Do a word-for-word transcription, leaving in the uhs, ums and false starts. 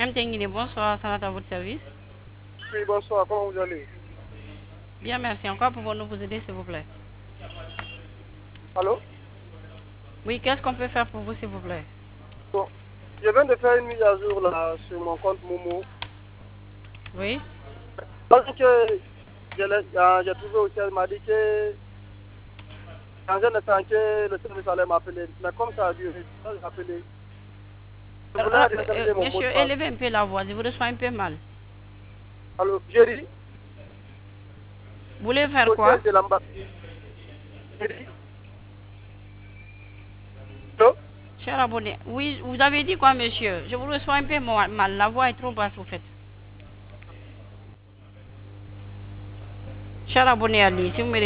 M T Nguiné, bonsoir, ça va à votre service? Oui, bonsoir, comment vous allez? Bien, merci. Encore pouvons-nous vous aider, s'il vous plaît? Allô? Oui, qu'est-ce qu'on peut faire pour vous, s'il vous plaît? Bon, je viens de faire une mise à jour là sur mon compte Momo. Oui? Parce que je l'ai- ah, j'ai trouvé aussi, elle m'a dit que dans un instant que le service allait m'appeler. Mais comme ça a duré, j'ai appelé. Je Euh, voulais euh, euh, rétablir mon mot de monsieur, passe. élevez un peu la voix, je vous reçois un peu mal. Allô, Jerry, Vous voulez faire au quoi? siège de l'ambassade. Jerry, allô? Cher abonné, oui, vous avez dit quoi, monsieur? Je vous reçois un peu mo- mal, la voix est trop basse, au fait. Cher abonné Ali, si vous me